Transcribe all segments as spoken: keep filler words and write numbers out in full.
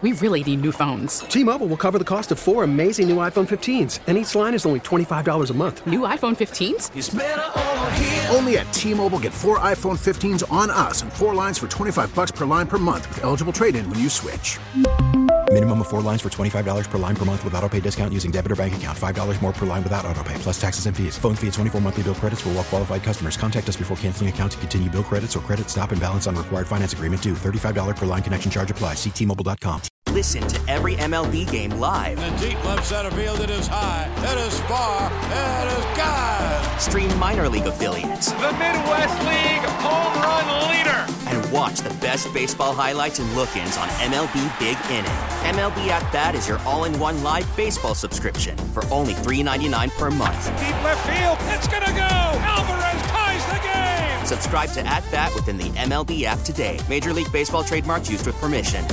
we really need new phones. T-Mobile will cover the cost of four amazing new iPhone fifteens, and each line is only twenty-five dollars a month. New iPhone fifteens? It's better over here. Only at T-Mobile, get four iPhone fifteens on us and four lines for twenty-five dollars per line per month with eligible trade-in when you switch. Minimum of four lines for twenty-five dollars per line per month with autopay discount using debit or bank account. five dollars more per line without autopay, plus taxes and fees. Phone fee at twenty-four monthly bill credits for well-qualified customers. Contact us before canceling account to continue bill credits or credit stop and balance on required finance agreement due. thirty-five dollars per line connection charge applies. See T Mobile dot com. Listen to every M L B game live. In the deep left center field, it is high, it is far, it is gone. Stream minor league affiliates. The Midwest League home run leader. And watch the best baseball highlights and look-ins on M L B Big Inning. M L B At Bat is your all-in-one live baseball subscription for only three dollars and ninety-nine cents per month. Deep left field, it's gonna go. Alvarez ties the game. Subscribe to At Bat within the M L B app today. Major League Baseball trademarks used with permission.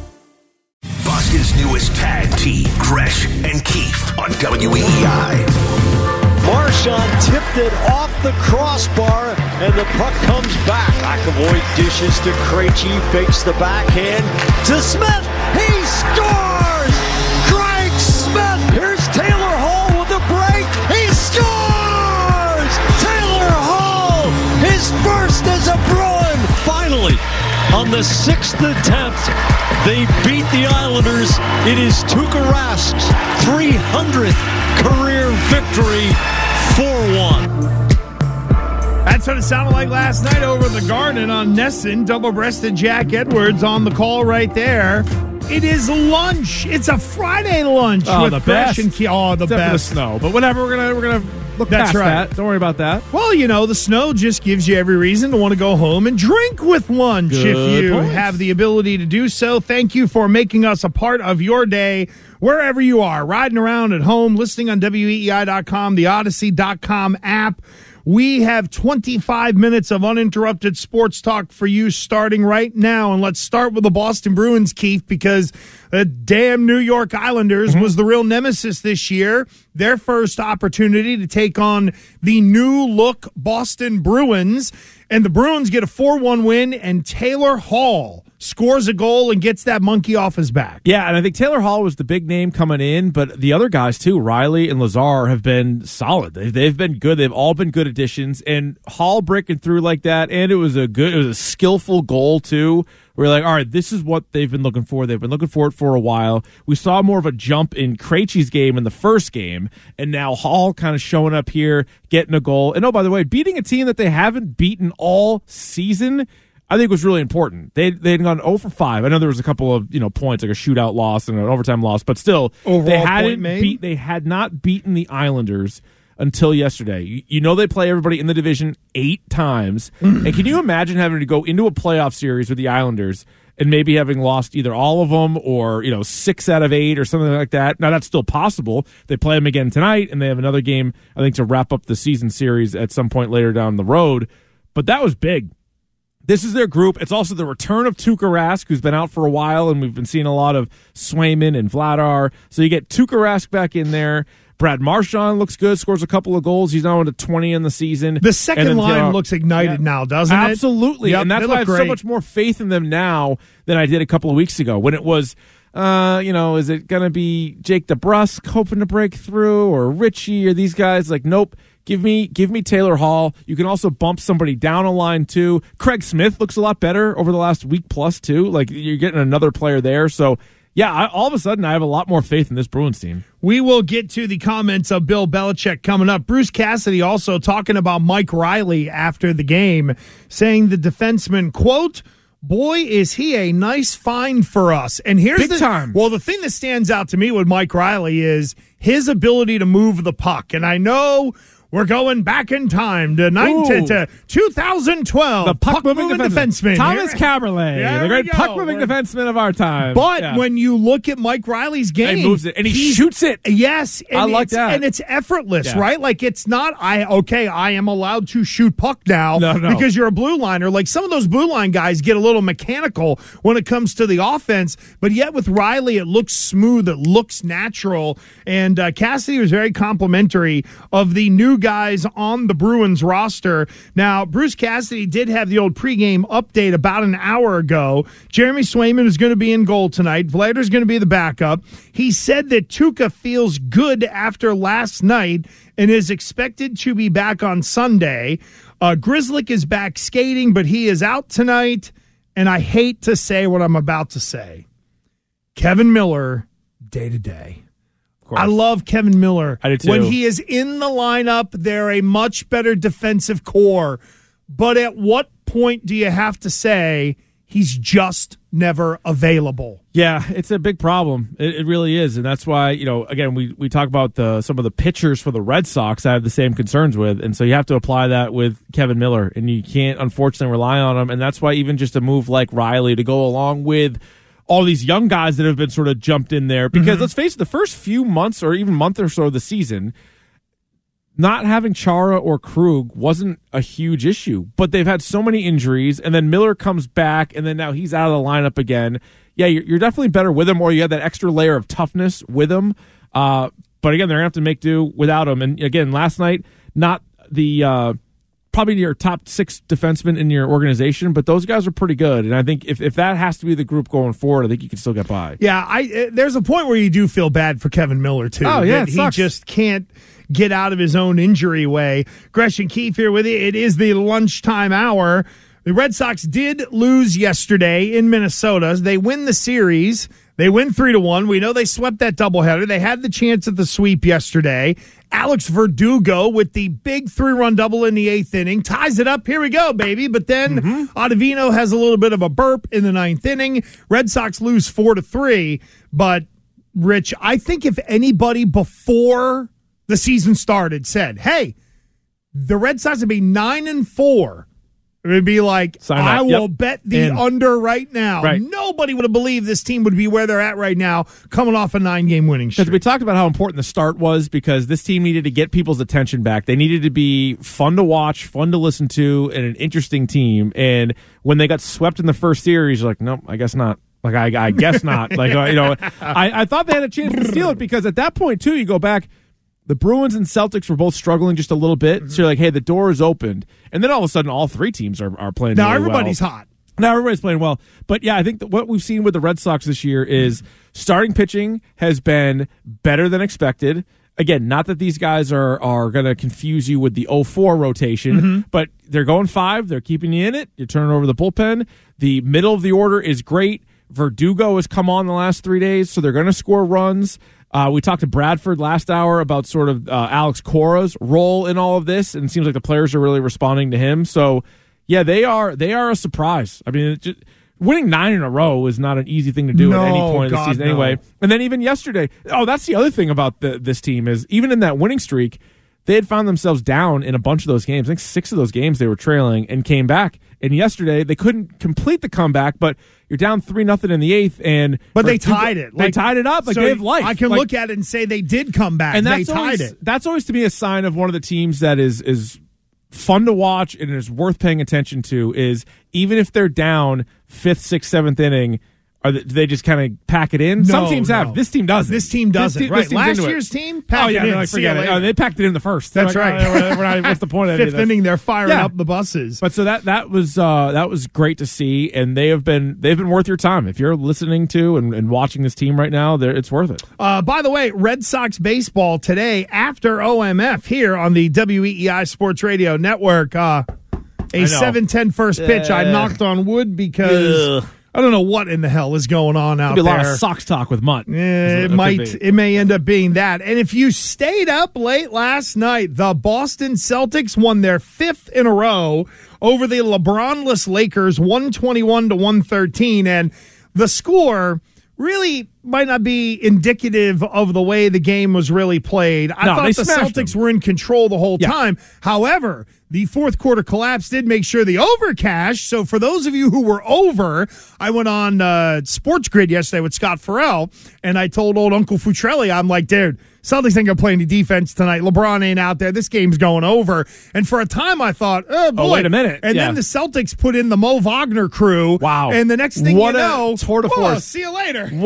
Boston's newest tag team, Gresh and Keefe on W E E I. Marchand tipped it off the crossbar, and the puck comes back. McAvoy dishes to Krejci, fakes the backhand to Smith. He scores! Craig Smith! Here's Taylor Hall with a break. He scores! Taylor Hall, his first as a Bruin. Finally, on the sixth attempt, they beat the Islanders. It is Tuukka Rask's three hundredth career victory, four one. That's what it sounded like last night over in the Garden on Nesson. Double-breasted Jack Edwards on the call right there. It is lunch. It's a Friday lunch. Oh, with the Gresh best. and Keefe. Oh, the Except best. for the snow, but whatever. We're gonna we're gonna look That's past right. that. Don't worry about that. Well, you know, the snow just gives you every reason to want to go home and drink with lunch Good if you points. have the ability to do so. Thank you for making us a part of your day wherever you are, riding around at home, listening on W E E I dot com, the Odyssey dot com app. We have twenty-five minutes of uninterrupted sports talk for you starting right now. And let's start with the Boston Bruins, Keith, because the damn New York Islanders mm-hmm. was the real nemesis this year. Their first opportunity to take on the new-look Boston Bruins. And the Bruins get a four one win, and Taylor Hall scores a goal and gets that monkey off his back. Yeah, and I think Taylor Hall was the big name coming in, but the other guys too, Riley and Lazar, have been solid. They've, they've been good. They've all been good additions, and Hall breaking through like that, and it was a good, it was a skillful goal too. We're like, all right, this is what they've been looking for. They've been looking for it for a while. We saw more of a jump in Krejci's game in the first game, and now Hall kind of showing up here, getting a goal. And oh, by the way, beating a team that they haven't beaten all season, I think was really important. They they had gone zero for five. I know there was a couple of you know points, like a shootout loss and an overtime loss, but still, Overall they hadn't point beat. They had not beaten the Islanders until yesterday. You, you know they play everybody in the division eight times, and can you imagine having to go into a playoff series with the Islanders and maybe having lost either all of them or you know six out of eight or something like that? Now that's still possible. They play them again tonight, and they have another game I think to wrap up the season series at some point later down the road. But that was big. This is their group. It's also the return of Tuukka Rask, who's been out for a while, and we've been seeing a lot of Swayman and Vladar. So you get Tuukka Rask back in there. Brad Marchand looks good, scores a couple of goals. He's now into twenty in the season. The second then, line uh, looks ignited yeah, now, doesn't it? Absolutely. Yep, and that's they why I look have great. so much more faith in them now than I did a couple of weeks ago when it was, uh, you know, is it going to be Jake DeBrusk hoping to break through or Richie or these guys? Like, nope. Give me give me Taylor Hall. You can also bump somebody down a line, too. Craig Smith looks a lot better over the last week plus, too. Like, you're getting another player there. So, yeah, I, all of a sudden, I have a lot more faith in this Bruins team. We will get to the comments of Bill Belichick coming up. Bruce Cassidy also talking about Mike Riley after the game, saying the defenseman, quote, boy, is he a nice find for us. And here's Big the time. Well, the thing that stands out to me with Mike Riley is his ability to move the puck. And I know we're going back in time to, nineteen, to two thousand twelve. The puck-moving puck defenseman. defenseman. Thomas Caberlet, There the great we go. puck-moving We're- defenseman of our time. But Yeah. when you look at Mike Riley's game, he moves it, and he he's- shoots it. Yes, and I like it's, that. and it's effortless, Yeah. right? Like it's not. I okay, I am allowed to shoot puck now No, no. because you're a blue liner. Like some of those blue line guys get a little mechanical when it comes to the offense, but yet with Riley, it looks smooth, it looks natural. And uh, Cassidy was very complimentary of the new guys on the Bruins roster. Now, Bruce Cassidy did have the old pregame update about an hour ago. Jeremy Swayman is going to be in goal tonight. Vlader's going to be the backup. He said that Tuukka feels good after last night and is expected to be back on Sunday. Uh, Grzelcyk is back skating, but he is out tonight. And I hate to say what I'm about to say. Kevin Miller, day to day. I love Kevin Miller. I do too. When he is in the lineup, they're a much better defensive core. But at what point do you have to say he's just never available? Yeah, it's a big problem. It, it really is. And that's why, you know, again, we, we talk about the some of the pitchers for the Red Sox I have the same concerns with. And so you have to apply that with Kevin Miller. And you can't, unfortunately, rely on him. And that's why even just a move like Riley to go along with all these young guys that have been sort of jumped in there. Because mm-hmm. let's face it, the first few months or even month or so of the season, not having Chara or Krug wasn't a huge issue. But they've had so many injuries, and then Miller comes back, and then now he's out of the lineup again. Yeah, you're, you're definitely better with him, or you have that extra layer of toughness with him. Uh, but again, they're going to have to make do without him. And again, last night, not the... Uh, probably your top six defensemen in your organization, but those guys are pretty good. And I think if, if that has to be the group going forward, I think you can still get by. Yeah, I uh, there's a point where you do feel bad for Kevin Miller, too. Oh, yeah, that it he sucks. just can't get out of his own injury way. Gresh and Keefe here with you. It is the lunchtime hour. The Red Sox did lose yesterday in Minnesota. They win the series. They win three to one. We know they swept that doubleheader. They had the chance at the sweep yesterday. Alex Verdugo with the big three-run double in the eighth inning ties it up. Here we go, baby. But then mm-hmm. Ottavino has a little bit of a burp in the ninth inning. Red Sox lose four to three. But Rich, I think if anybody before the season started said, "Hey, the Red Sox would be nine and four." It would be like, I will yep. bet the In. under right now. Right. Nobody would have believed this team would be where they're at right now, coming off a nine-game winning streak. Because we talked about how important the start was because this team needed to get people's attention back. They needed to be fun to watch, fun to listen to, and an interesting team. And when they got swept in the first series, you're like, nope, I guess not. Like, I, I guess not. Like, uh, you know, I, I thought they had a chance to steal it because at that point, too, you go back, the Bruins and Celtics were both struggling just a little bit. Mm-hmm. So you're like, hey, the door is opened. And then all of a sudden, all three teams are, are playing now really everybody's well. hot. Now everybody's playing well. But, yeah, I think that what we've seen with the Red Sox this year is starting pitching has been better than expected. Again, not that these guys are, are going to confuse you with the oh four rotation, mm-hmm. but they're going five. They're keeping you in it. You're turning over the bullpen. The middle of the order is great. Verdugo has come on the last three days, so they're going to score runs. Uh, we talked to Bradford last hour about sort of uh, Alex Cora's role in all of this, and it seems like the players are really responding to him. So, yeah, they are they are a surprise. I mean, it just, winning nine in a row is not an easy thing to do no, at any point God, of the season no. anyway. And then even yesterday, oh, that's the other thing about the, this team is even in that winning streak, they had found themselves down in a bunch of those games. I think six of those games they were trailing and came back. And yesterday they couldn't complete the comeback, but you're down three nothing in the eighth, and but they tied it. They like, tied it up. Like so they have life. I can like, look at it and say they did come back. And that's they tied always, it. That's always to me a sign of one of the teams that is is fun to watch and is worth paying attention to. Is even if they're down fifth, sixth, seventh inning. Are they, do they just kind of pack it in? No, Some teams no. have. This team doesn't. This team doesn't. This team, right. this Last into year's it. team, packed oh, yeah, it in. Like, See forget you it. later. Oh, they packed it in the first. That's like, right. Oh, we're not, what's the point of Fifth inning, they're firing yeah. up the buses. But so that that was uh, that was great to see, and they have been they've been worth your time. If you're listening to and, and watching this team right now, it's worth it. Uh, by the way, Red Sox baseball today after O M F here on the W E E I Sports Radio Network. Uh, a seven ten first pitch. Uh, I knocked on wood because. Ugh. I don't know what in the hell is going on out there. There'll be a lot of Sox talk with Mutt. Eh, it might. It may end up being that. And if you stayed up late last night, the Boston Celtics won their fifth in a row over the LeBron-less Lakers, one twenty-one to one thirteen. And the score really might not be indicative of the way the game was really played. I no, thought the Celtics them. were in control the whole yeah. time. However, the fourth quarter collapse did make sure the over cashed. So for those of you who were over, I went on uh, Sports Grid yesterday with Scott Farrell, and I told old Uncle Futrelli, I'm like, dude, Celtics ain't going to play any defense tonight. LeBron ain't out there. This game's going over. And for a time, I thought, oh, boy. Oh, wait a minute. And yeah. then the Celtics put in the Mo Wagner crew. Wow. And the next thing what you know, a tour de whoa, force. see you later. What an Thank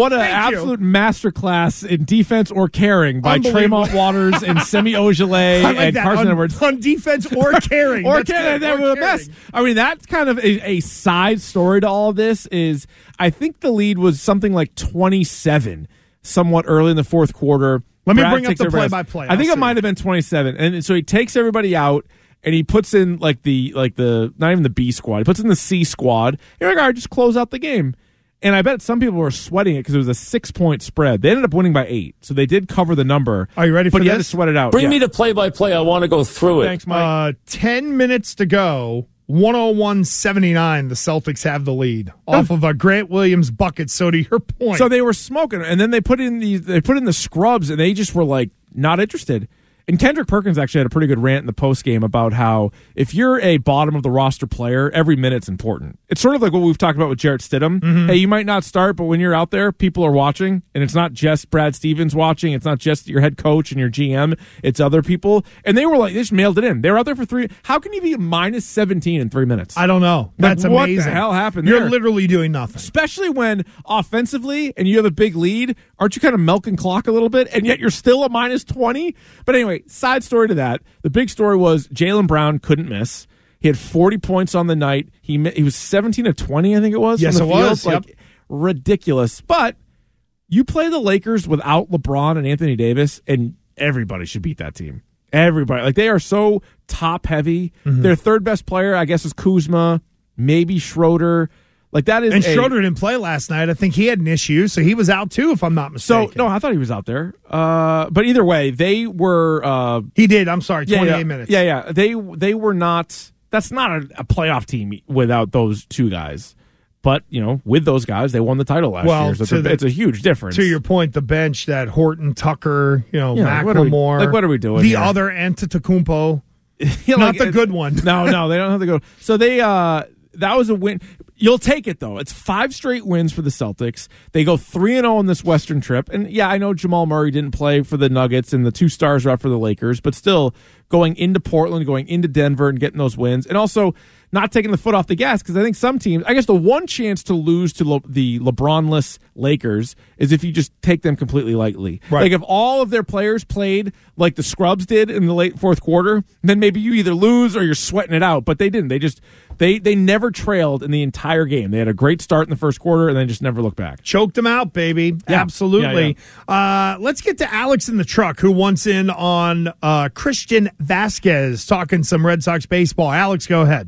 absolute masterclass in defense or caring by Tremont Waters and Semi Ojeleye like and that. Carson on, Edwards. On defense or caring. or That's caring. They or were the caring. best. I mean, that's kind of a, a side story to all of this is I think the lead was something like twenty-seven somewhat early in the fourth quarter. Let me Brad bring up takes the everybody else. play-by-play. I think I'll it might have been twenty-seven. And so he takes everybody out and he puts in like the like the not even the B squad. He puts in the C squad. You're like, all right, just close out the game. And I bet some people were sweating it because it was a six-point spread. They ended up winning by eight, so they did cover the number. Are you ready for but this? But you had to sweat it out. Bring yeah. me the play-by-play. I want to go through it. Thanks, Mike. Uh, ten minutes to go. one oh one seventy-nine. The Celtics have the lead off of a Grant Williams bucket. So to your point. So they were smoking, and then they put in the they put in the scrubs, and they just were like not interested. And Kendrick Perkins actually had a pretty good rant in the postgame about how if you're a bottom of the roster player, every minute's important. It's sort of like what we've talked about with Jarrett Stidham. Mm-hmm. Hey, you might not start, but when you're out there, people are watching, and it's not just Brad Stevens watching. It's not just your head coach and your G M. It's other people. And they were like, they just mailed it in. They were out there for three. How can you be minus seventeen in three minutes? I don't know. That's like, what amazing. What the hell happened You're there? literally doing nothing. Especially when offensively and you have a big lead, aren't you kind of milking clock a little bit? And yet you're still a minus twenty? But anyway, side story to that. The big story was Jaylen Brown couldn't miss. He had forty points on the night. He he was seventeen of twenty, I think it was. Yes, from the it field. was. Like, yep. Ridiculous. But you play the Lakers without LeBron and Anthony Davis, and everybody should beat that team. Everybody. Like, they are so top-heavy. Mm-hmm. Their third best player, I guess, is Kuzma, maybe Schroeder. Like, that is And a, Schroeder didn't play last night. I think he had an issue, so he was out too, if I'm not mistaken. So, no, I thought he was out there. Uh, but either way, they were... Uh, he did. I'm sorry, twenty-eight yeah, yeah, minutes. Yeah, yeah. They, they were not... That's not a, a playoff team without those two guys. But, you know, with those guys, they won the title last well, year. So it's a, the, it's a huge difference. To your point, the bench, that Horton, Tucker, you know, yeah, McLemore. What we, like, what are we doing The here? other Antetokounmpo. yeah, not like, the good one. no, no, they don't have to go. So they... Uh, that was a win. You'll take it, though. It's five straight wins for the Celtics. They go three and oh on this Western trip. And, yeah, I know Jamal Murray didn't play for the Nuggets, and the two stars are out for the Lakers. But still, going into Portland, going into Denver, and getting those wins. And also not taking the foot off the gas, because I think some teams, I guess the one chance to lose to Le, the LeBron-less Lakers is if you just take them completely lightly. Right. Like, if all of their players played like the scrubs did in the late fourth quarter, then maybe you either lose or you're sweating it out. But they didn't. They just... They they never trailed in the entire game. They had a great start in the first quarter and then just never looked back. Choked them out, baby. Yeah. Absolutely. Yeah, yeah. Uh, let's get to Alex in the truck, who wants in on uh, Christian Vasquez talking some Red Sox baseball. Alex, go ahead.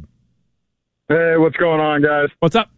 Hey, what's going on, guys? What's up?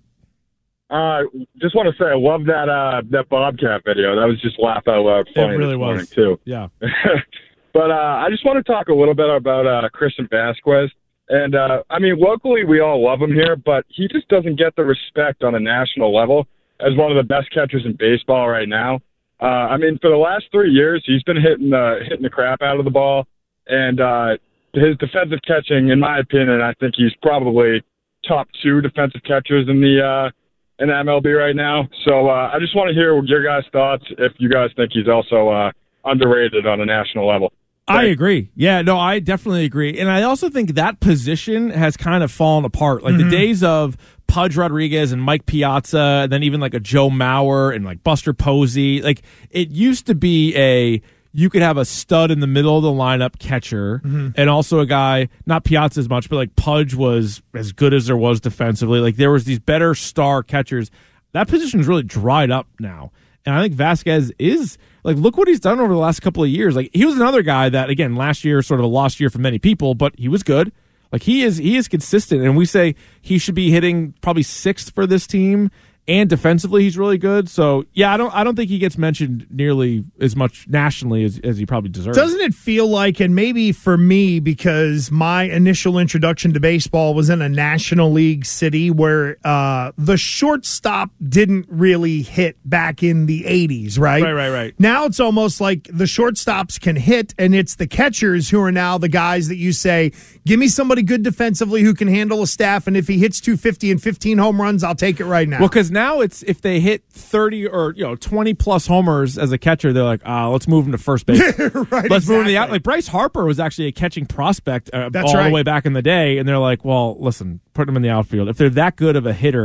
Uh, just want to say I love that uh, that Bobcat video. That was just laugh out loud funny it really this morning was. too. Yeah. But uh, I just want to talk a little bit about uh, Christian Vasquez. And, uh, I mean, locally we all love him here, but he just doesn't get the respect on a national level as one of the best catchers in baseball right now. Uh, I mean, for the last three years, he's been hitting the, hitting the crap out of the ball. And uh, his defensive catching, in my opinion, I think he's probably top two defensive catchers in the uh, in the M L B right now. So uh, I just want to hear your guys' thoughts if you guys think he's also uh, underrated on a national level. I agree. Yeah, no, I definitely agree. And I also think that position has kind of fallen apart. Like mm-hmm. the days of Pudge Rodriguez and Mike Piazza, and then even like a Joe Mauer and like Buster Posey. Like, it used to be a, you could have a stud in the middle of the lineup catcher mm-hmm. and also a guy, not Piazza as much, but like Pudge was as good as there was defensively. Like, there was these better star catchers. That position's really dried up now. And I think Vasquez is, like, look what he's done over the last couple of years. Like, he was another guy that, again, last year, sort of a lost year for many people, but he was good. Like, he is he is consistent, and we say he should be hitting probably sixth for this team, and defensively he's really good. So, yeah, I don't I don't think he gets mentioned nearly as much nationally as, as he probably deserves. Doesn't it feel like, and maybe for me, because my initial introduction to baseball was in a National League city where uh, the shortstop didn't really hit back in the eighties, right? Right, right, right. Now it's almost like the shortstops can hit, and it's the catchers who are now the guys that you say, give me somebody good defensively who can handle a staff, and if he hits two fifty and fifteen home runs, I'll take it right now. Well, because now it's if they hit thirty or you know twenty plus homers as a catcher, they're like, ah, let's move him to first base. right, let's exactly. move him to the out. Like Bryce Harper was actually a catching prospect uh, That's all right. the way back in the day, and they're like, well, listen, put him in the outfield. If they're that good of a hitter,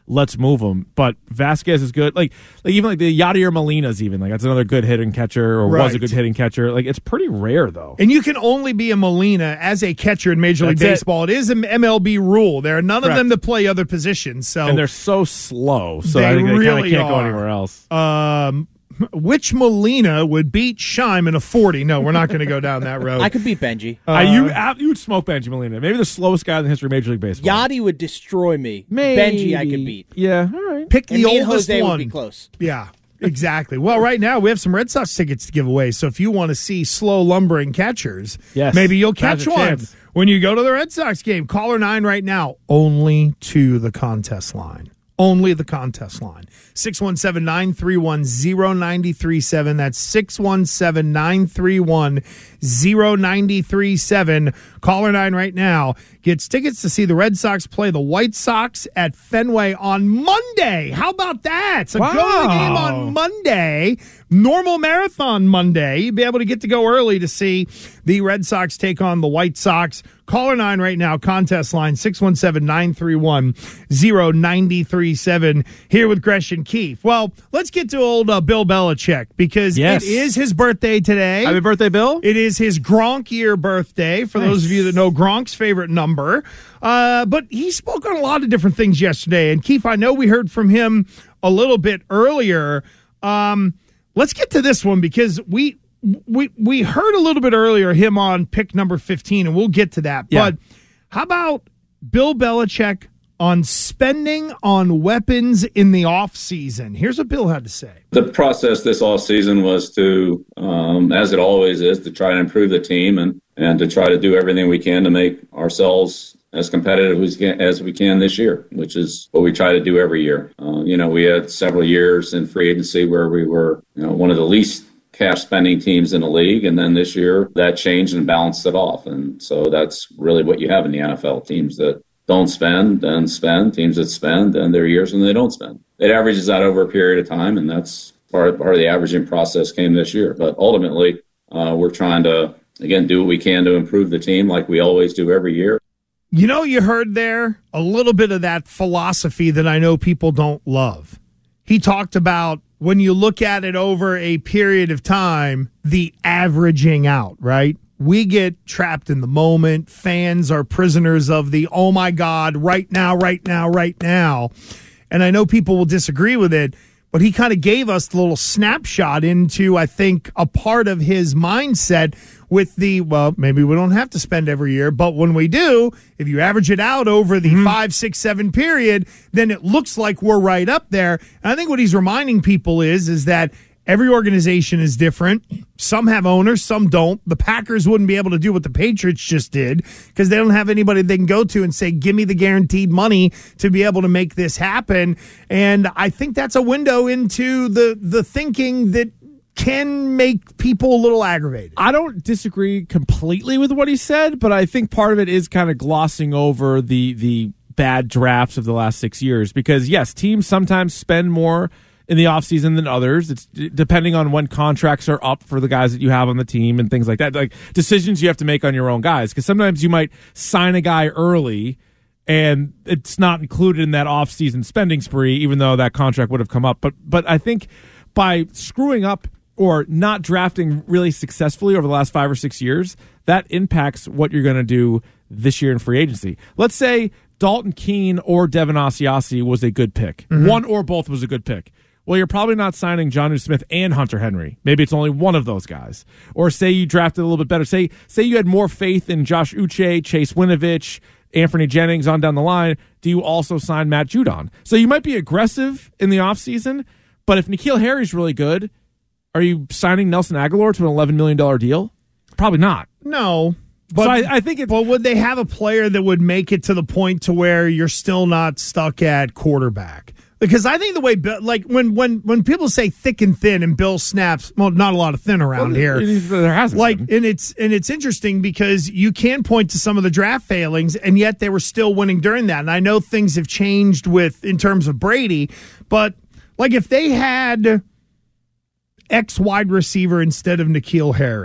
let's move him. But Vasquez is good. Like, like even like the Yadier Molina's even like that's another good hitting catcher or Right. was a good hitting catcher. Like it's pretty rare though. And you can only be a Molina as a catcher in Major League That's it. Baseball. It. it is an M L B rule. There are none Correct. of them that play other positions. So And they're so slow. So They I think they really kind of can't go are. anywhere else. Um, which Molina would beat Scheim in a forty? No, we're not going to go down that road. I could beat Benji. Uh, Uh, you uh, you would smoke Benji Molina. Maybe the slowest guy in the history of Major League Baseball. Yachty would destroy me. Maybe. Benji I could beat. Yeah, all right. Pick And the me and oldest Jose one. would be close. Yeah, exactly. Well, right now we have some Red Sox tickets to give away. So if you want to see slow lumbering catchers, Yes, maybe you'll that's catch a one chance. when you go to the Red Sox game. Caller nine right now, only to the contest line. Only the contest line. six one seven, nine three one, zero nine three seven. That's six one seven, nine three one, zero nine three seven. Caller nine right now gets tickets to see the Red Sox play the White Sox at Fenway on Monday. How about that? So Wow. go to the game on Monday. Normal marathon Monday. You'll be able to get to go early to see the Red Sox take on the White Sox. Caller nine right now, contest line six one seven, nine three one, zero nine three seven. Here with Gresh and Keefe. Well, let's get to old uh, Bill Belichick because Yes. it is his birthday today. Happy birthday, Bill. It is his Gronk year birthday, for Nice. those of you that know Gronk's favorite number. Uh, but he spoke on a lot of different things yesterday. And Keefe, I know we heard from him a little bit earlier. Um, let's get to this one because we we we heard a little bit earlier him on pick number fifteen, and we'll get to that. Yeah. But how about Bill Belichick on spending on weapons in the offseason? Here's what Bill had to say. The process this offseason was to, um, as it always is, to try to improve the team and, and to try to do everything we can to make ourselves as competitive as we can, as we can this year, which is what we try to do every year. Uh, you know, we had several years in free agency where we were, you know, one of the least cash spending teams in the league. And then this year that changed and balanced it off. And so that's really what you have in the N F L, teams that don't spend and spend, teams that spend, and there are years when they don't spend. It averages out over a period of time, and that's part of, part of the averaging process came this year. But ultimately, uh, we're trying to, again, do what we can to improve the team like we always do every year. You know, you heard there a little bit of that philosophy that I know people don't love. He talked about when you look at it over a period of time, the averaging out, right? We get trapped in the moment. Fans are prisoners of the, oh my God, right now, right now, right now. And I know people will disagree with it, but he kind of gave us the little snapshot into, I think, a part of his mindset with the, well, maybe we don't have to spend every year, but when we do, if you average it out over the mm-hmm. five, six, seven period, then it looks like we're right up there. And I think what he's reminding people is, is that every organization is different. Some have owners, some don't. The Packers wouldn't be able to do what the Patriots just did because they don't have anybody they can go to and say, give me the guaranteed money to be able to make this happen. And I think that's a window into the the thinking that can make people a little aggravated. I don't disagree completely with what he said, but I think part of it is kind of glossing over the the bad drafts of the last six years because, yes, teams sometimes spend more in the offseason than others. It's depending on when contracts are up for the guys that you have on the team and things like that. Like decisions you have to make on your own guys. Because sometimes you might sign a guy early and it's not included in that offseason spending spree, even though that contract would have come up. But but I think by screwing up or not drafting really successfully over the last five or six years, that impacts what you're going to do this year in free agency. Let's say Dalton Keene or Devin Asiasi was a good pick. Mm-hmm. One or both was a good pick. Well, you're probably not signing Jonnu Smith and Hunter Henry. Maybe it's only one of those guys. Or say you drafted a little bit better. Say say you had more faith in Josh Uche, Chase Winovich, Anthony Jennings on down the line. Do you also sign Matt Judon? So you might be aggressive in the offseason, but if N'Keal Harry's really good, are you signing Nelson Aguilar to an eleven million dollars deal? Probably not. No. But so I, I think it's, but would they have a player that would make it to the point to where you're still not stuck at quarterback? Because I think the way, like, when when when people say thick and thin and Bill snaps, well, not a lot of thin around well, here. There hasn't like, been. and it's and it's interesting because you can point to some of the draft failings, and yet they were still winning during that. And I know things have changed with in terms of Brady, but like if they had X wide receiver instead of N'Keal Harry,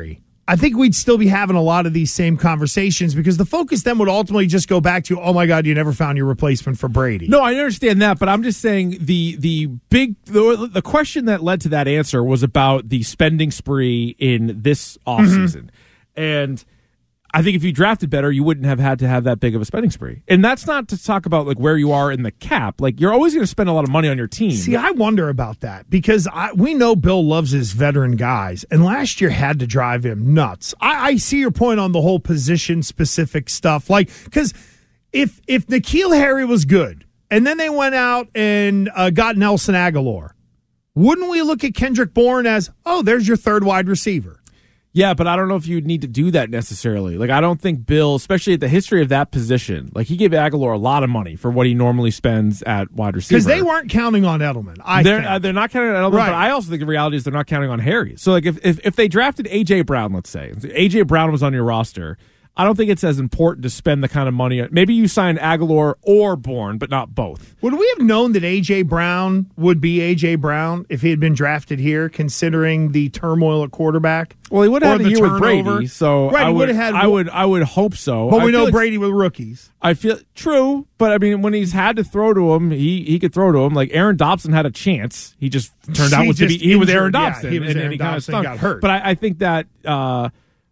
I think we'd still be having a lot of these same conversations because the focus then would ultimately just go back to, oh my God, you never found your replacement for Brady. No, I understand that, but I'm just saying the the big the, the question that led to that answer was about the spending spree in this offseason. Mm-hmm. And I think if you drafted better, you wouldn't have had to have that big of a spending spree. And that's not to talk about like where you are in the cap. Like you're always going to spend a lot of money on your team. See, I wonder about that because I, we know Bill loves his veteran guys, and last year had to drive him nuts. I, I see your point on the whole position-specific stuff. Like, because if, if N'Keal Harry was good, and then they went out and uh, got Nelson Aguilar, wouldn't we look at Kendrick Bourne as, oh, there's your third wide receiver? Yeah, but I don't know if you'd need to do that necessarily. Like, I don't think Bill, especially at the history of that position, like he gave Aguilar a lot of money for what he normally spends at wide receiver. Because they weren't counting on Edelman. I they're think. Uh, they're not counting on Edelman, right. But I also think the reality is they're not counting on Harry. So, like, if if, if they drafted A J Brown, let's say A J Brown was on your roster, I don't think it's as important to spend the kind of money. Maybe you sign Aguilar or Bourne, but not both. Would we have known that A J Brown would be A J Brown if he had been drafted here, considering the turmoil at quarterback? Well, he would have had a year with Brady, so right, I he would would have had. I would, I would hope so. But I we know like, Brady with rookies. I feel true, but I mean, when he's had to throw to him, he he could throw to him. Like Aaron Dobson had a chance. He just turned out he was to be just he was Aaron injured. Yeah, Dobson, he was and, Aaron and he kind of Dobson stunk. got hurt. But I, I think that uh,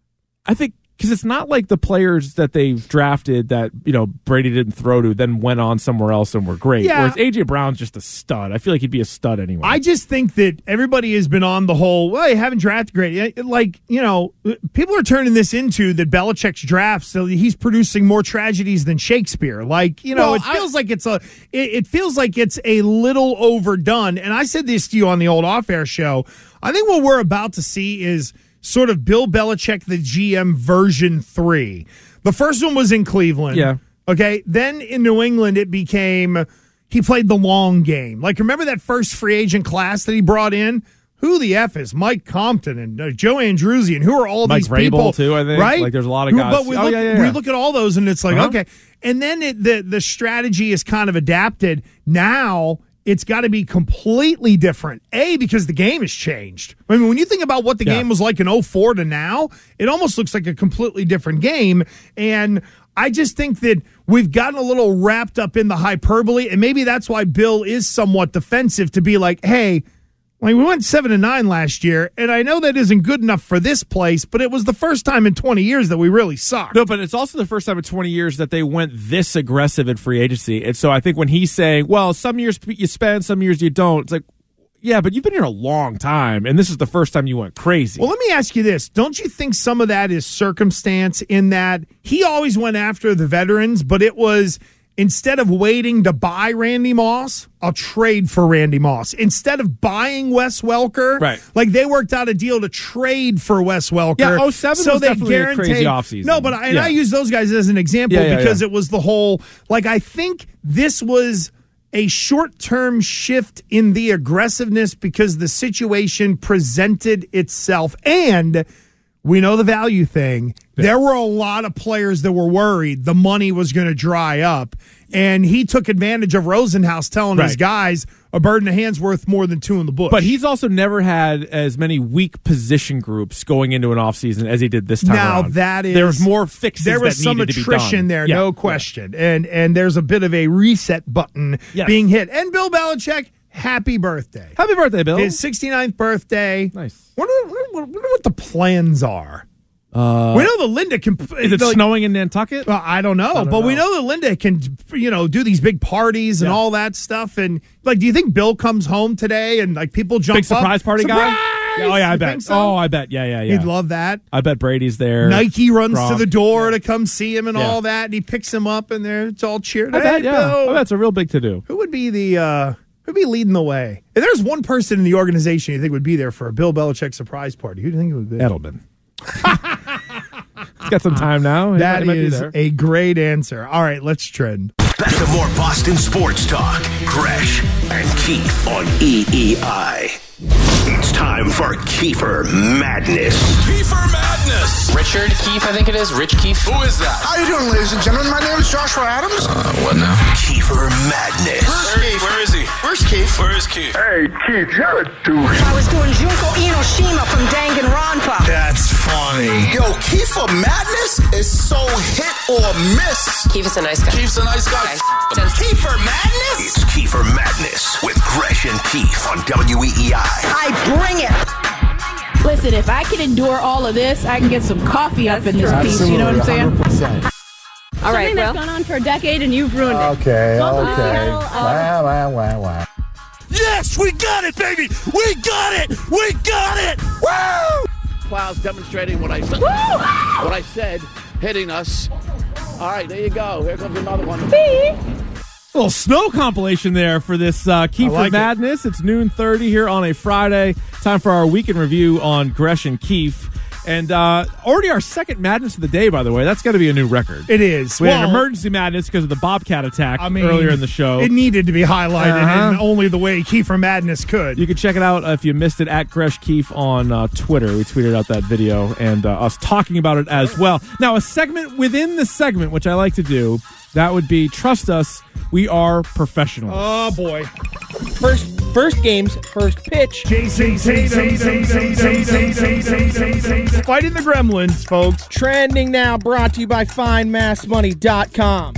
I think. Because it's not like the players that they've drafted that, you know, Brady didn't throw to then went on somewhere else and were great. Yeah. Whereas A J Brown's just a stud. I feel like he'd be a stud anyway. I just think that everybody has been on the whole, well, you haven't drafted great. Like, you know, people are turning this into that Belichick's drafts, so he's producing more tragedies than Shakespeare. Like, you know, well, it feels I, like it's a it, it feels like it's a little overdone. And I said this to you on the old off-air show. I think what we're about to see is sort of Bill Belichick, the G M version three. The first one was in Cleveland. Yeah. Okay. Then in New England, it became he played the long game. Like, remember that first free agent class that he brought in? Who the F is Mike Compton and uh, Joe Andrewsian? Who are all Mike these Vrabel people? too, I think. Right? Like, there's a lot of guys. But we, oh, look, yeah, yeah, yeah. we look at all those, and it's like, uh-huh. okay. And then it, the, the strategy is kind of adapted. Now it's got to be completely different. A, because the game has changed. I mean, when you think about what the yeah. game was like in oh four to now, it almost looks like a completely different game. And I just think that we've gotten a little wrapped up in the hyperbole, and maybe that's why Bill is somewhat defensive to be like, hey, like we went seven and nine last year, and I know that isn't good enough for this place, but it was the first time in twenty years that we really sucked. No, but it's also the first time in twenty years that they went this aggressive in free agency. And so I think when he's saying, well, some years you spend, some years you don't, it's like, yeah, but you've been here a long time, and this is the first time you went crazy. Well, let me ask you this. Don't you think some of that is circumstance in that he always went after the veterans, but it was instead of waiting to buy Randy Moss, I'll trade for Randy Moss. Instead of buying Wes Welker, right. like they worked out a deal to trade for Wes Welker. Yeah, oh seven so was they definitely a crazy offseason. No, but I, and yeah. I use those guys as an example yeah, yeah, because yeah. it was the whole, like I think this was a short-term shift in the aggressiveness because the situation presented itself. And we know the value thing. Yeah. There were a lot of players that were worried the money was going to dry up. And he took advantage of Rosenhaus telling right. his guys a bird in the hand's worth more than two in the bush. But he's also never had as many weak position groups going into an offseason as he did this time now, around. that is, there was more fixes There was that some needed attrition to be done. there, yeah. no question. Yeah. And and there's a bit of a reset button yes. being hit. And Bill Belichick, happy birthday. Happy birthday, Bill. His sixty-ninth birthday. Nice. Wonder, wonder, wonder what the plans are. Uh, we know that Linda can. Is it like, snowing in Nantucket? Well, I don't know, I don't but know. we know that Linda can, you know, do these big parties and yeah. all that stuff. And like, do you think Bill comes home today and like people jump big surprise up? party surprise! guy? Oh yeah, I you bet. Think so? Oh, I bet. Yeah, yeah, yeah. He'd love that. I bet Brady's there. Nike runs Gronk. to the door yeah. to come see him and yeah. all that, and he picks him up, and there it's all cheered. I hey, bet. Yeah, Bill. I bet it's a real big to do. Who would be the? Uh, who'd be leading the way? If there's one person in the organization you think would be there for a Bill Belichick surprise party, who do you think it would be? Edelman. He's got some time now. He That might, he might is a great answer. All right, let's trend. Back to more Boston sports talk. Gresh and Keith on E E I. It's time for Kiefer Madness. Kiefer Madness. Richard Keefe, I think it is. Rich Keefe. Who is that? How you doing, ladies and gentlemen? My name is Joshua Adams. Uh, what now? Kiefer Madness. Where's Where, Keith? where is he? Where's Keith? Where is Keith? Hey, Keith, you're a douche. I was doing Junko Inoshima from Danganronpa. That's funny. Yo, Kiefer Madness is so hit or miss. Keefe is a nice guy. Keith's a nice guy. Okay. F- Kiefer Madness? It's Kiefer Madness with Gresh and Keith on W E E I. I bring it. Listen, if I can endure all of this, I can get some coffee up in this piece. You know what I'm saying? one hundred percent. All right, Something well. that's gone on for a decade and you've ruined it. Okay, Welcome to okay. Seattle, uh, Wow, wow, wow, wow. Yes, we got it, baby. We got it. We got it. Woo! Plows demonstrating what I said. What I said, hitting us. All right, there you go. Here comes another one. A little snow compilation there for this uh, Kiefer like Madness. It. It's noon thirty here on a Friday. Time for our weekend review on Gresh and Keefe. And uh, already our second Madness of the day, by the way. That's got to be a new record. It is. We well, had an emergency Madness because of the Bobcat attack I mean, earlier in the show. It needed to be highlighted Uh-huh. in only the way Kiefer Madness could. You can check it out uh, if you missed it at Gresh Keefe on uh, Twitter. We tweeted out that video and uh, us talking about it as well. Now, a segment within the segment, which I like to do, that would be Trust Us, We Are Professionals. Oh, boy. First first games, first pitch. Jason Tatum, fighting the gremlins, folks. Trending now, brought to you by Find Mass Money dot com.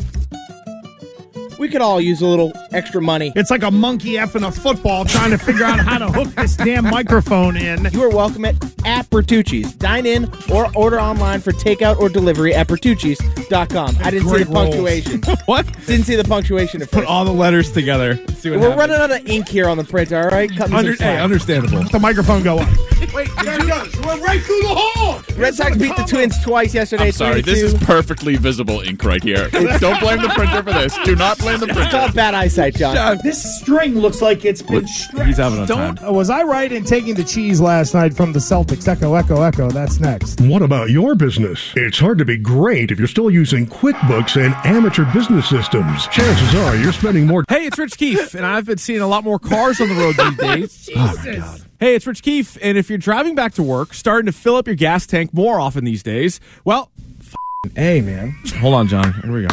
We could all use a little extra money. It's like a monkey effing a football trying to figure out how to hook this damn microphone in. You are welcome at, at Bertucci's. Dine in or order online for takeout or delivery at Bertucci's dot com. I didn't see the rolls. punctuation. What? Didn't see the punctuation at Put first. all the letters together. See what We're happens. running out of ink here on the printer, all right? Cut me Under, some slack. hey, understandable. Let the microphone go up. Wait, there it goes. You went right through the hole. Red Sox beat the Twins twice yesterday. I'm sorry, this is perfectly visible ink right here. Don't blame the printer for this. Do not blame the It's called printer. bad eyesight, John. This string looks like it's been stretched. He's having a time. Don't, was I right in taking the cheese last night from the Celtics? Echo, echo, echo. That's next. What about your business? It's hard to be great if you're still using QuickBooks and amateur business systems. Chances are you're spending more. Hey, it's Rich Keefe, and I've been seeing a lot more cars on the road these days. Oh, my God. Hey, it's Rich Keefe, and if you're driving back to work, starting to fill up your gas tank more often these days, well, Hey, man. hold on, John. Here we go.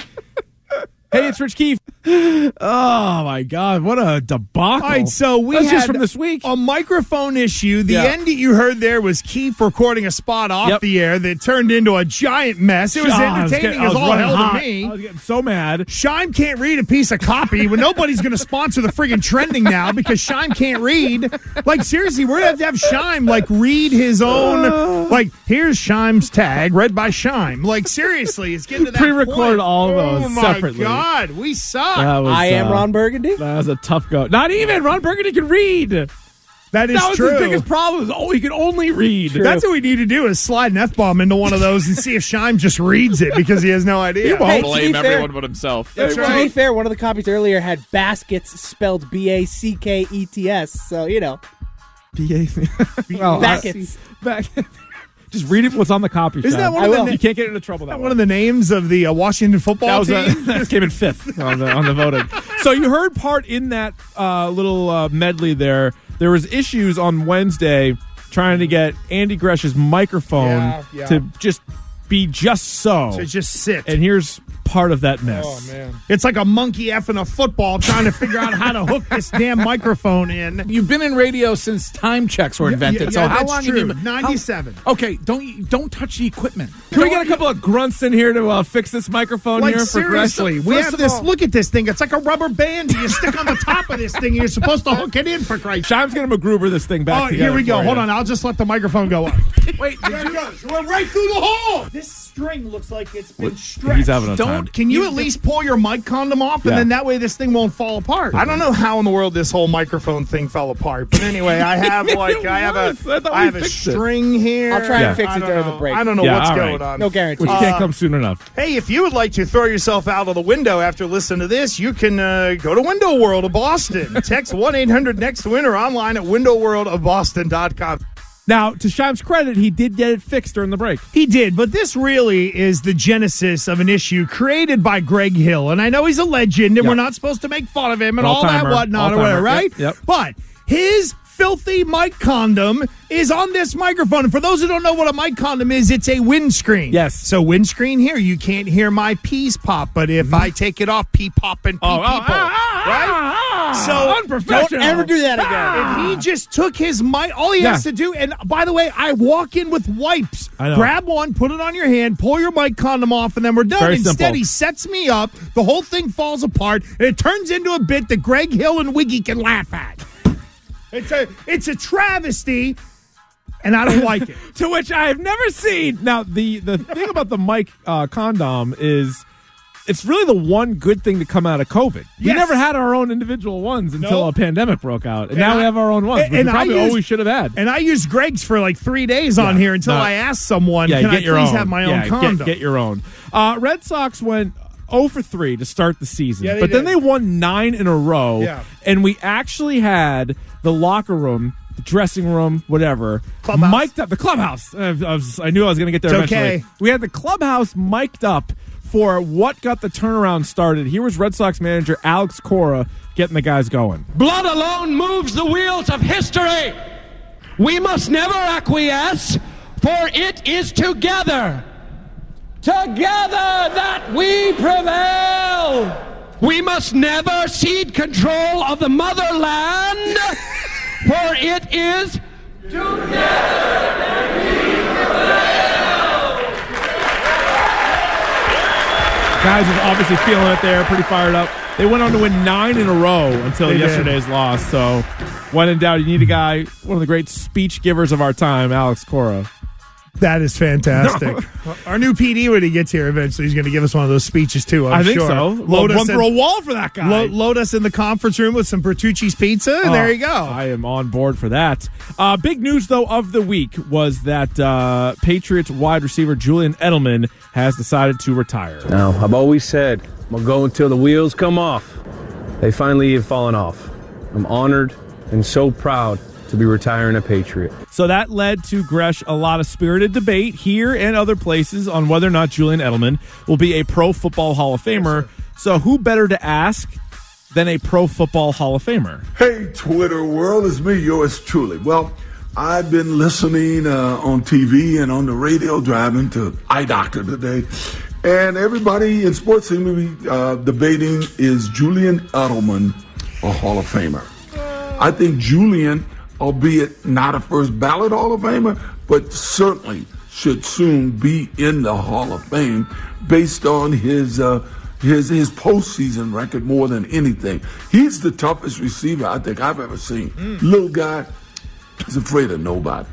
Hey, it's Rich Keefe. Oh, my God. What a debacle. All right, so we That's had just from this week. a microphone issue. The Yeah. end that you heard there was Keith recording a spot off Yep. the air that turned into a giant mess. It was Oh, I was entertaining getting- I as was all running hell hot. to me. I was getting so mad. Shime can't read a piece of copy when nobody's going to sponsor the friggin' trending now because Shime can't read. Like, seriously, we're going to have to have Shime, like, read his own, like, here's Shime's tag, read by Shime. Like, seriously, it's getting to that Pre-record point. all of those Oh, my separately. God, we suck. That was, I am uh, Ron Burgundy. That was a tough go. Not even. Ron Burgundy can read. That is that was true. his biggest problem. Is, oh, he can only read. That's what we need to do is slide an F-bomb into one of those and see if Shime just reads it because he has no idea. He won't Hey, to blame be everyone fair- but himself. That's To right. be fair, one of the copies earlier had baskets spelled B A C K E T S. So, you know. well, Backets. I, back, just read it. What's on the copy? Isn't Sean. that one I of will. the You can't get into trouble that that way. one of the names of the uh, Washington football That was team? a, that came in fifth on the on the voting. So you heard part in that uh, little uh, medley there. There was issues on Wednesday trying to get Andy Gresh's microphone Yeah, yeah. to just be just so. To just sit. And here's part of that mess. Oh, man. It's like a monkey effing a football trying to figure out how to hook this damn microphone in. You've been in radio since time checks were invented. Yeah, so yeah, how that's long true. have you been? ninety-seven. How, okay, don't you- don't touch the equipment. Can we get a couple of grunts in here to uh, fix this microphone Like, here for Gresh? seriously, we First have of this. all- Look at this thing. It's like a rubber band you stick on the top of this thing. And you're supposed to hook it in for Christ's sake. Shime's going to MacGruber this thing back Oh, together. here we go. for Hold you. on. I'll just let the microphone go up. Wait, did There you? it goes. You went right through the hole. This string looks like it's been What- stretched. he's having a Don't. time. Can you at least pull your mic condom off, and Yeah. then that way this thing won't fall apart? I don't know how in the world this whole microphone thing fell apart, but anyway, I have like I have a was. I thought I we have a fixed it. string here. I'll try Yeah. and fix I it don't during know. the break. I don't know Yeah, what's all going right. on. No guarantee. Which Uh, can't come soon enough. Hey, if you would like to throw yourself out of the window after listening to this, you can uh, go to Window World of Boston. Text one eight hundred next win or online at window world of boston dot com. Now, to Shime's credit, he did get it fixed during the break. He did, but this really is the genesis of an issue created by Greg Hill. And I know he's a legend, and Yep. we're not supposed to make fun of him and all that All-timer. whatnot or All-timer. whatever, right? Yep, yep. But his filthy mic condom is on this microphone. And for those who don't know what a mic condom is, it's a windscreen. Yes. So windscreen here, you can't hear my peas pop, but if I take it off, pee popping, pee Oh, oh, people. ah, right? ah, so unprofessional. Don't ever do that again. If he just took his mic, all he Yeah. has to do, and by the way, I walk in with wipes. I know. Grab one, put it on your hand, pull your mic condom off, and then we're done. Very Instead, simple. he sets me up. The whole thing falls apart, and it turns into a bit that Greg Hill and Wiggy can laugh at. It's a it's a travesty, and I don't like it. To which I have never seen. Now, the, the thing about the mic uh, condom is it's really the one good thing to come out of COVID. We Yes. never had our own individual ones until No. a pandemic broke out. And, And now I- we have our own ones, and- which and we I probably used- always should have had. And I used Greg's for like three days on Yeah. here until No. I asked someone, Yeah, can get I your please own. have my yeah, own condom? Get, get your own. Uh, Red Sox went oh for three to start the season, Yeah, they but then did. they won nine in a row. Yeah. And we actually had the locker room, the dressing room, whatever, Clubhouse. mic'd up. The clubhouse. Uh, I, was, I knew I was going to get there It's eventually. okay. We had the clubhouse mic'd up for what got the turnaround started. Here was Red Sox manager Alex Cora getting the guys going. Blood alone moves the wheels of history. We must never acquiesce, for it is together, together that we prevail. We must never cede control of the motherland, for it is together that we prevail. Guys are obviously feeling it there, pretty fired up. They went on to win nine in a row until They did. yesterday's loss. So, when in doubt, you need a guy, one of the great speech givers of our time, Alex Cora. That is fantastic. Our new P D, when he gets here eventually, he's going to give us one of those speeches, too, I'm I think sure. so. Load One us for in- a wall for that guy. Lo- load us in the conference room with some Bertucci's pizza, and Oh, there you go. I am on board for that. Uh, big news, though, of the week was that uh, Patriots wide receiver Julian Edelman has decided to retire. Now, I've always said I'm going to go until the wheels come off. They finally have fallen off. I'm honored and so proud to be retiring a Patriot. So that led to, Gresh, a lot of spirited debate here and other places on whether or not Julian Edelman will be a Pro Football Hall of Famer. So who better to ask than a Pro Football Hall of Famer? Hey, Twitter world, it's me, yours truly. Well, I've been listening uh, on T V and on the radio driving to Eye Doctor today, and everybody in sports seems to be uh, debating, is Julian Edelman a Hall of Famer? I think Julian, albeit not a first ballot Hall of Famer, but certainly should soon be in the Hall of Fame based on his uh, his his postseason record more than anything. He's the toughest receiver I think I've ever seen. Mm. Little guy, he's afraid of nobody.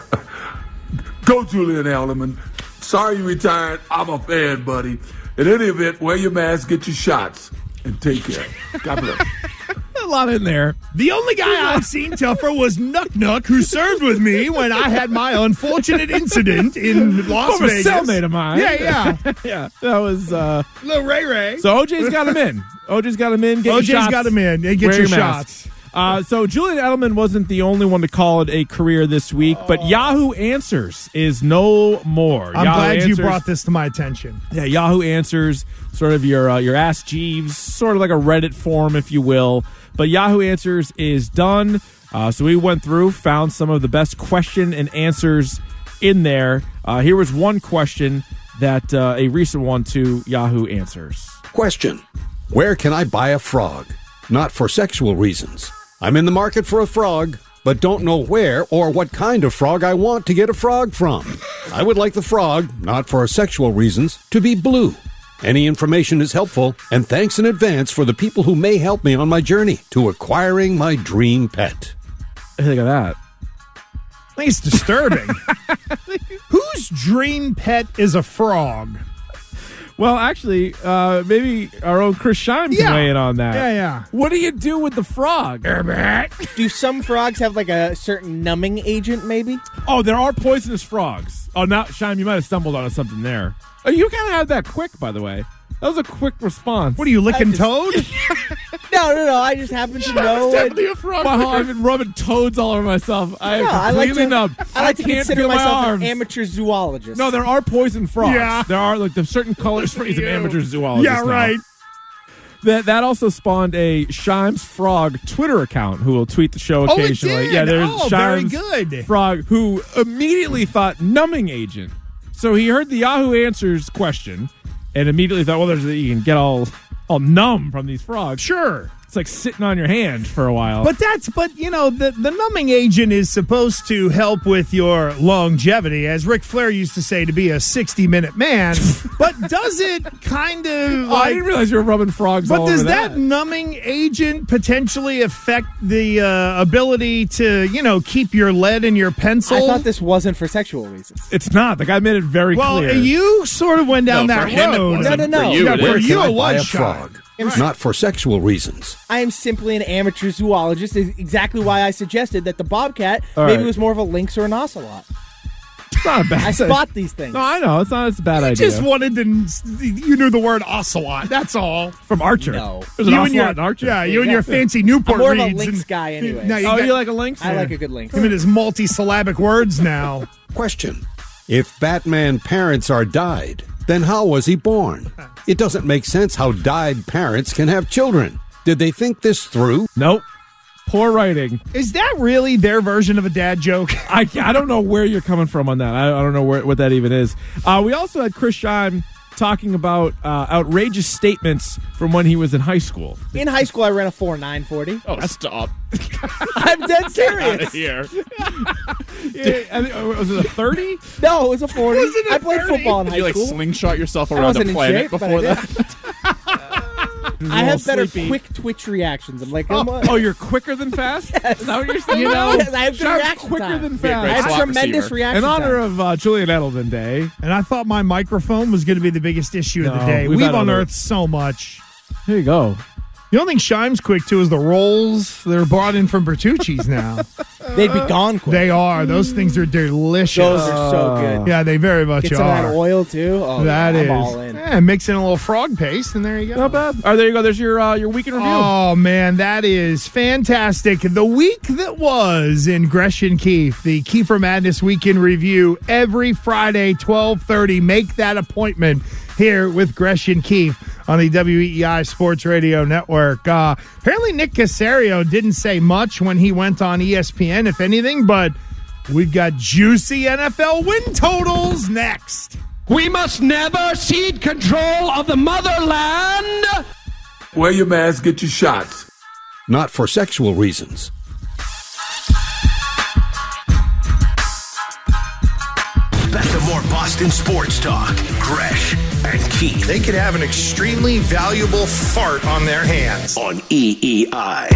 Go Julian Edelman. Sorry you retired. I'm a fan, buddy. In any event, wear your mask, get your shots, and take care. God bless. A lot in there. The only guy I've seen tougher was Nuck Nuck, who served with me when I had my unfortunate incident in Las From a Vegas. cellmate of mine. Yeah, yeah. yeah, that was... Uh, Little Ray Ray. So O J's got him in. O J's got him in. Get O J's your shots. got him in. Hey, get Wear your mask. shots. Uh, so Julian Edelman wasn't the only one to call it a career this week, but Yahoo Answers is no more. I'm Yahoo glad Answers, you brought this to my attention. Yeah, Yahoo Answers, sort of your uh, your Ask Jeeves, sort of like a Reddit forum, if you will. But Yahoo Answers is done. Uh, so we went through, found some of the best question and answers in there. Uh, here was one question that uh, a recent one to Yahoo Answers. Question: where can I buy a frog? Not for sexual reasons. I'm in the market for a frog, but don't know where or what kind of frog I want to get a frog from. I would like the frog, not for sexual reasons, to be blue. Any information is helpful, and thanks in advance for the people who may help me on my journey to acquiring my dream pet. I think of that. I think it's disturbing. Whose dream pet is a frog? Well, actually, uh, maybe our own Chris Scheim can Yeah. weigh in on that. Yeah, yeah. What do you do with the frog? Do some frogs have like a certain numbing agent, maybe? Oh, there are poisonous frogs. Oh, now, Scheim, you might have stumbled on something there. Oh, you kind of had that quick, by the way. That was a quick response. What are you, licking just- toad? No, no, no. I just happen to know. Definitely a frog. Wow, I've been rubbing toads all over myself. I am No, I like completely to, numb. I like to can't consider feel my myself arms. an amateur zoologist. No, there are poison frogs. Yeah. There are like there's certain colors for. He's an amateur zoologist. Yeah, now. right. that that also spawned a Shimes Frog Twitter account who will tweet the show occasionally. Oh, it did? Yeah, there's Oh, very Shimes good. Frog who immediately thought numbing agent. So he heard the Yahoo Answers question and immediately thought, well, there's you can get all all numb from these frogs. Sure. It's like sitting on your hand for a while. But that's, but you know, the, the numbing agent is supposed to help with your longevity, as Ric Flair used to say, to be a sixty-minute man. But does it kind of oh, like... I didn't realize you were rubbing frogs But all does over that, that numbing agent potentially affect the uh, ability to, you know, keep your lead in your pencil? I thought this wasn't for sexual reasons. It's not. The guy made it very well, clear. Well, you sort of went down No, that for him it road. wasn't. No, no, no. For you, Yeah, it for is. you Can I it buy was a Shine. frog? Not for sexual reasons. I am simply an amateur zoologist. Is exactly why I suggested that the bobcat All maybe right. was more of a lynx or an ocelot. It's not a bad I spot these things. No, I know. It's not it's a bad You idea. just wanted to, you knew the word ocelot. That's all. From Archer. No. There's an You and ocelot your, in Archer. yeah, you and your Exactly. fancy Newport I'm more of a reads lynx and- guy anyway. Now you oh, got- you like a lynx? I like a good lynx. Him and his multi-syllabic words now. Question. If Batman parents are died, then how was he born? It doesn't make sense how died parents can have children. Did they think this through? Nope. Poor writing. Is that really their version of a dad joke? I, I don't know where you're coming from on that. I, I don't know where, what that even is. Uh, we also had Chris Scheim talking about uh, outrageous statements from when he was in high school. In high school, I ran a four nine forty. Oh, stop. I'm dead Out serious. of here. Yeah, I think- uh, was it a thirty? No, it was a forty. Was it a I played thirty? football in Did high you like school. slingshot yourself I around wasn't the in planet shape, but before I did. that? I have better sleepy. quick twitch reactions. I'm like, Oh, I'm a- oh, you're quicker than fast? Is that what you're saying? You know, Yes, I have good Scheim's reaction quicker time. than Be a fast. great I have slot tremendous receiver. reaction In honor time. of uh, Julian Edelman Day. And I thought my microphone was going to be the biggest issue of the No, day. we've We've had other- unearthed so much. There you go. The only thing Shime's quick to is the rolls that are brought in from Bertucci's now. They'd be gone quick. They are. Those things are delicious. Those are so good. Yeah, they very much Get some of are. that oil too. Oh, That yeah, is. I'm all in. Yeah, mix in a little frog paste, and there you go. Not bad. All right, there you go. There's your uh, your week in review. Oh, man, that is fantastic. The week that was in Gresh and Keefe, the Kiefer Madness Weekend Review, every Friday, twelve thirty. Make that appointment here with Gresh and Keefe on the W E E I Sports Radio Network. Uh, apparently, Nick Caserio didn't say much when he went on E S P N, if anything, but we've got juicy N F L win totals next. We must never cede control of the motherland. Wear your mask, get your shots. Not for sexual reasons. Back to more Boston sports talk. Gresh and Keith They could have an extremely valuable fart on their hands. on E E I.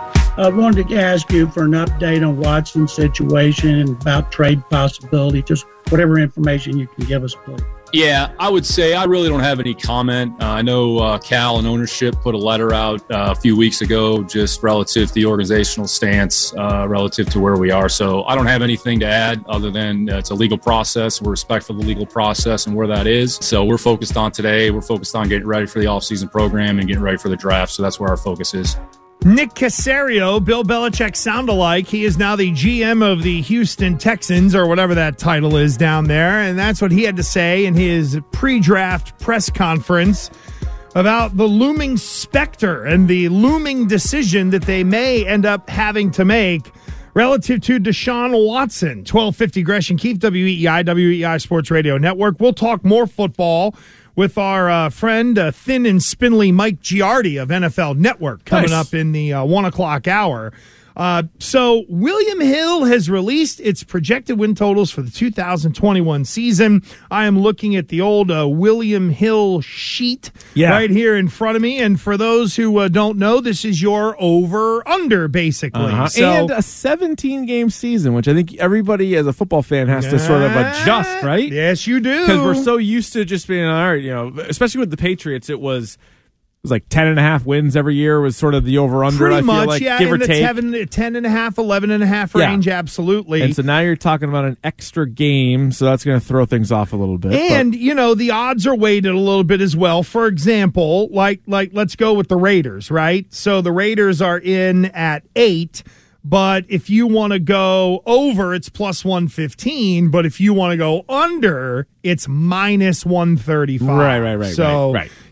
I wanted to ask you for an update on Watson's situation and about trade possibility, just whatever information you can give us, please. Yeah, I would say I really don't have any comment. Uh, I know uh, Cal and ownership put a letter out uh, a few weeks ago just relative to the organizational stance uh, relative to where we are. So I don't have anything to add other than uh, it's a legal process. We're respectful of the legal process and where that is. So we're focused on today. We're focused on getting ready for the offseason program and getting ready for the draft. So that's where our focus is. Nick Caserio, Bill Belichick sound-alike. He is now the G M of the Houston Texans, or whatever that title is down there, and that's what he had to say in his pre-draft press conference about the looming specter and the looming decision that they may end up having to make relative to Deshaun Watson. twelve fifty Gresh and Keefe, W E E I, W E E I Sports Radio Network. We'll talk more football with our uh, friend, uh, thin and spindly Mike Giardi of N F L Network coming Nice. up in the uh, one o'clock hour. Uh, so William Hill has released its projected win totals for the two thousand twenty-one season. I am looking at the old uh, William Hill sheet Yeah. right here in front of me. And for those who uh, don't know, this is your over-under, basically. Uh-huh. So, and a seventeen-game season, which I think everybody as a football fan has to sort of adjust, right? Yes, you do. Because we're so used to just being, all right, you know, especially with the Patriots, it was it was like ten and a half wins every year was sort of the over-under, Pretty I feel much, like, yeah, give or in the take. seven, ten and a half, eleven and a half Yeah. range, absolutely. And so now you're talking about an extra game, so that's going to throw things off a little bit. And you know the odds are weighted a little bit as well. For example, like like let's go with the Raiders, right? So the Raiders are in at eight, but if you want to go over, it's plus one fifteen. But if you want to go under, it's minus one thirty five. Right, right, right, So right, right.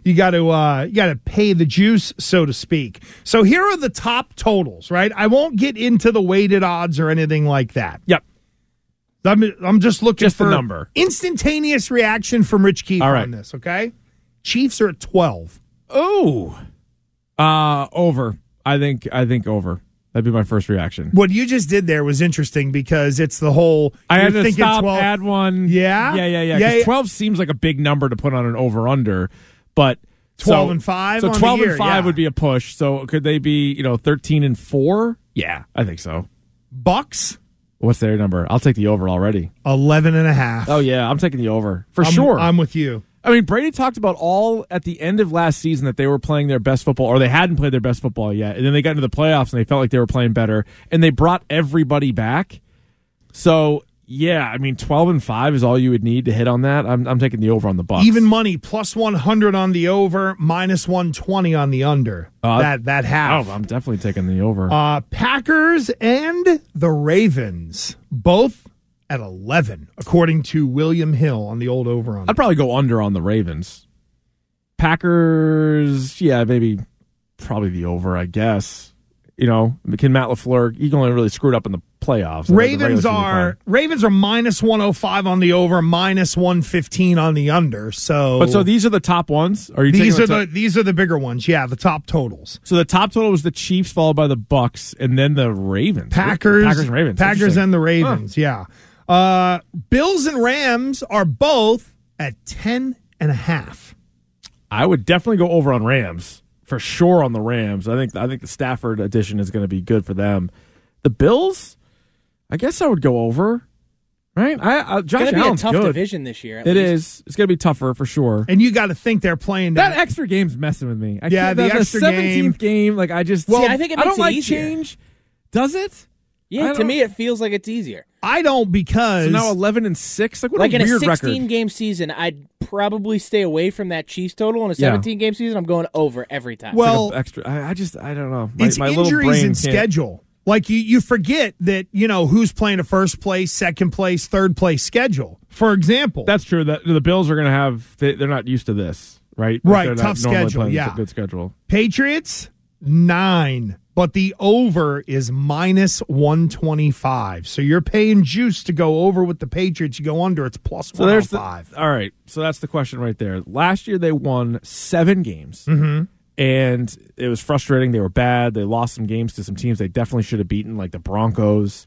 You got to uh, you got to pay the juice, so to speak. So here are the top totals, right? I won't get into the weighted odds or anything like that. Yep. I'm I'm just looking just for the number. Instantaneous reaction from Rich Keefe All right. on this. Okay, Chiefs are at twelve. Oh, uh, over. I think. I think over. That'd be my first reaction. What you just did there was interesting because it's the whole. I had you're to thinking stop, twelve. add one. Yeah, yeah, yeah, yeah. yeah, 'Cause yeah. twelve seems like a big number to put on an over/under, but twelve so, and five. So on twelve the year, and five yeah. would be a push. So could they be, you know, thirteen and four? Yeah, I think so. Bucks. What's their number? I'll take the over already. Eleven and a half. Oh yeah, I'm taking the over for I'm, sure. I'm with you. I mean, Brady talked about all at the end of last season that they were playing their best football, or they hadn't played their best football yet. And then they got into the playoffs and they felt like they were playing better, and they brought everybody back. So, yeah, I mean, twelve and five is all you would need to hit on that. I'm, I'm taking the over on the Bucs. Even money, plus one hundred on the over, minus one twenty on the under. Uh, that that half. Oh, I'm definitely taking the over. Uh, Packers and the Ravens, both at eleven, according to William Hill on the old over on. I'd probably go under on the Ravens. Packers, yeah, maybe probably the over, I guess. You know, can Matt LaFleur, he only really screwed up in the playoffs. Ravens are Ravens are minus one oh five on the over, minus one fifteen on the under. So, but so these are the top ones. Are you these are taking the, the these are the bigger ones? Yeah, the top totals. So the top total was the Chiefs, followed by the Bucks, and then the Ravens. Packers, Packers and Ravens. Packers and the Ravens. Huh. Yeah. Uh, Bills and Rams are both at ten and a half. I would definitely go over on Rams for sure on the Rams. I think I think the Stafford addition is going to be good for them. The Bills, I guess I would go over. Right? I, I Josh it's gonna Allen's be a tough good. division this year. At it least. is. It's going to be tougher for sure. And you got to think they're playing that, that extra game's messing with me. I yeah, can't, the, the extra seventeenth game. Like I just, well, See, I think it makes I don't it like easier. change. Does it? Yeah, to me, it feels like it's easier. I don't because so now eleven and six. Like what like a in weird a sixteen record. game season, I'd probably stay away from that Chiefs total. In a seventeen game season, I'm going over every time. Well, like extra. I, I just, I don't know. My, it's my little injuries brain and can't- schedule. Like you, you forget that you know who's playing a first place, second place, third place schedule. For example, that's true. That the Bills are going to have. They, they're not used to this, right? Right, They're tough not normally schedule, playing yeah. a good schedule. Patriots nine, but the over is minus one twenty five. So you're paying juice to go over with the Patriots. You go under, it's plus So one there's hundred the, five. all right. So that's the question right there. Last year they won seven games, Mm-hmm. and it was frustrating. They were bad. They lost some games to some teams they definitely should have beaten, like the Broncos.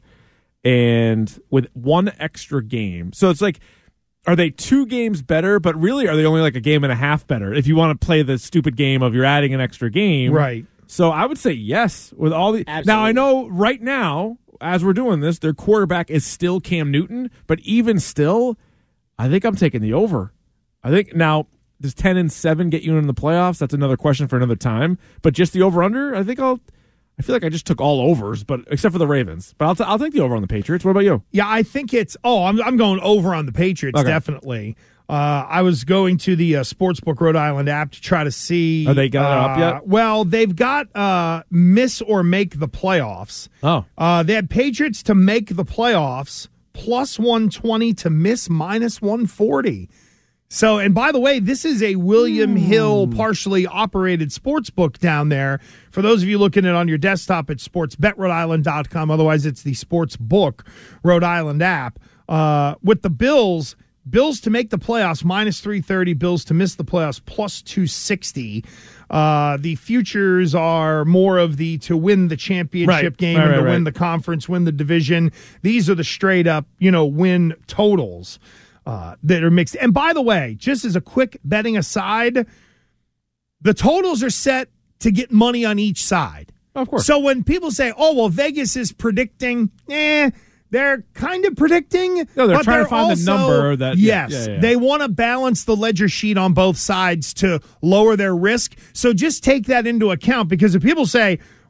And with one extra game, so it's like, are they two games better? But really, are they only like a game and a half better? If you want to play the stupid game of you're adding an extra game, Right. So I would say yes with all the. Absolutely. Now I know right now, as we're doing this, their quarterback is still Cam Newton, but even still, I think I'm taking the over. I think now does ten and seven get you in the playoffs? That's another question for another time. But just the over under, I think I'll. I feel like I just took all overs, but except for the Ravens. But I'll t- I'll take the over on the Patriots. What about you? Yeah, I think it's. Oh, I'm I'm going over on the Patriots Okay. definitely. Uh, I was going to the uh, Sportsbook Rhode Island app to try to see. Are they got it up uh, yet? Well, they've got uh, miss or make the playoffs. Oh, Uh, they had Patriots to make the playoffs plus one twenty to miss minus one forty. So, and by the way, this is a William Hill partially operated sports book down there. For those of you looking at it on your desktop, it's sports bet rhode island dot com. Otherwise, it's the Sportsbook Rhode Island app. Uh, with the Bills, Bills to make the playoffs, minus three thirty. Bills to miss the playoffs, plus two sixty. Uh, the futures are more of the to win the championship Right. game Right, and right, to win right. the conference, win the division. These are the straight up, you know, win totals. Uh, that are mixed. And by the way, just as a quick betting aside, the totals are set to get money on each side. Of course. So when people say, oh, well, Vegas is predicting, eh, they're kind of predicting. No, they're but trying to find the also- number that- yeah, Yes, yeah, yeah. they want to balance the ledger sheet on both sides to lower their risk. So just take that into account because if people say,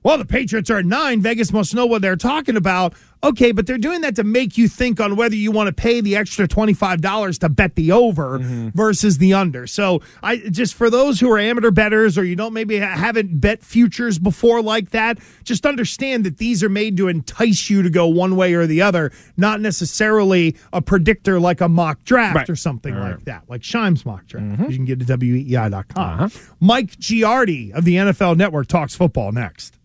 well, the Patriots are at nine. Vegas must know what they're talking about. Okay, but they're doing that to make you think on whether you want to pay the extra twenty-five dollars to bet the over mm-hmm. versus the under. So I just for those who are amateur bettors or you don't maybe ha- haven't bet futures before like that, just understand that these are made to entice you to go one way or the other, not necessarily a predictor like a mock draft right. or something right. like that, like Shime's mock draft. Mm-hmm. You can get to W E I dot com. Uh-huh. Mike Giardi of the N F L Network talks football next.